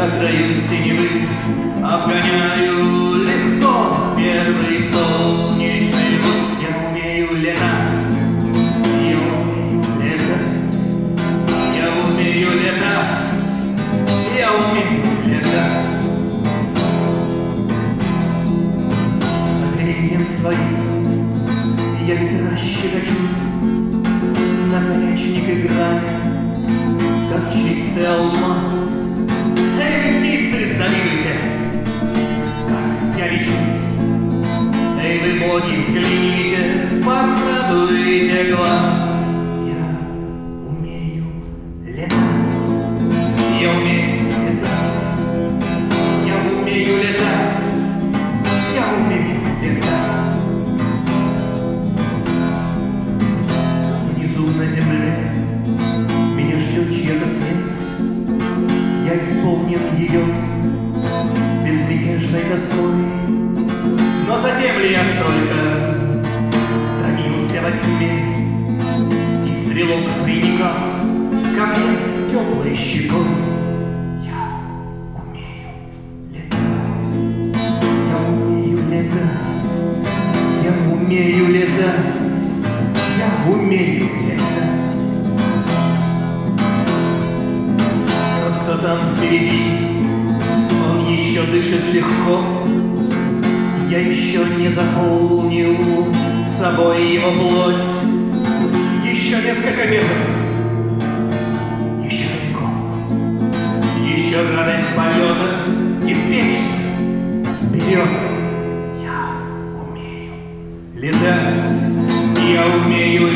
на краю синевы, обгоняю легко первый солнечный луч. Я умею летать, я умею летать, я умею летать, я умею летать. По крыльям своим я ветра щекочу, наконечник играет, как чистый алмаз. Эй, вы, птицы, завидуйте, как я лечу. Эй, вы, боги, взгляните, покрадуйте глаз. Я умею летать, я умею летать, я умею летать, я умею летать. Внизу на земле меня ждет чья-то смерть. Я исполнен ее безмятежной тоской. Но затем ли я столько томился во тьме, и стрелок приникал ко мне теплой щекой? Я умею летать, я умею летать, я умею летать, я умею летать. Тот, кто там впереди, он еще дышит легко. Я еще не заполнил собой его плоть. Еще несколько метров, еще далеко, еще радость полета беспечно вперед. Я умею летать, я умею